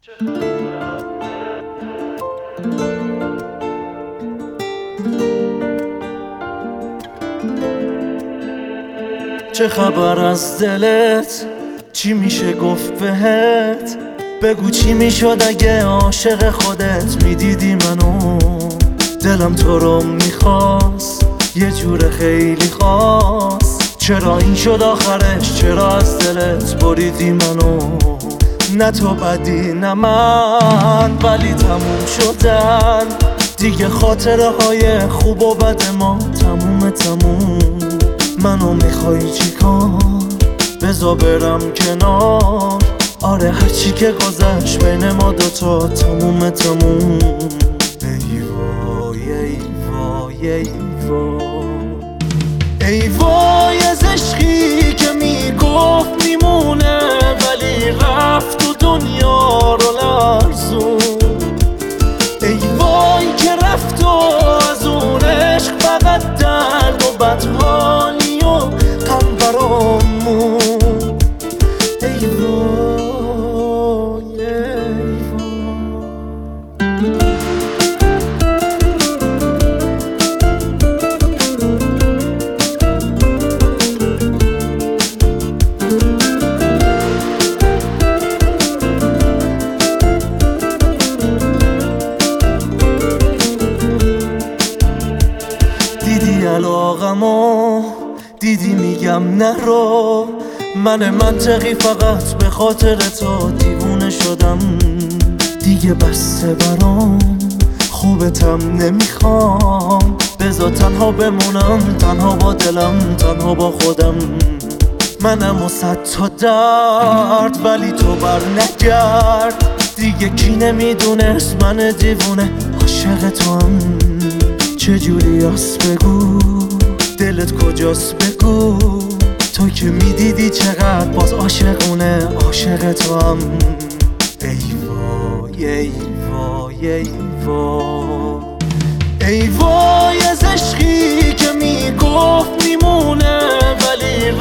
چه خبر از دلت؟ چی میشه گفت بهت؟ بگو چی میشد اگه عاشق خودت میدیدی منو؟ دلم تو رو میخواست یه جور خیلی خاص. چرا این شد آخرش؟ چرا از دلت بریدی منو؟ نه تو بدی نه من، ولی تموم شدن دیگه. خاطره های خوب و بد ما تموم. منو میخوای چیکار؟ بذار برم کنار. آره هرچی که گذشت بین ما دوتا تموم. ای وای ای وای ای وای ای وای از عشقی که میگفت میمونه، ولی رفت و دنیا رو لرزون. ای وای که رفت و از اون عشق فقط درد و بدحالی و غم برامون. ای وای ای دیدی علاقمو؟ دیدی میگم نرو؟ من منطقی فقط به خاطر تو دیوونه شدم. دیگه بسته برام، خوبتم نمیخوام. بذار تنها بمونم، تنها با دلم، تنها با خودم. منم و 100 تا درد، ولی تو بر نگرد. دیگه کی نمیدونست من دیوونه عاشق تو هم. چجوری هست بگو؟ دلت کجاست بگو؟ تو که میدیدی چقدر باز عاشقونه عاشق تو هم. ای وای ای وای ای وای ای وای از عشقی که میگفت میمونه، ولی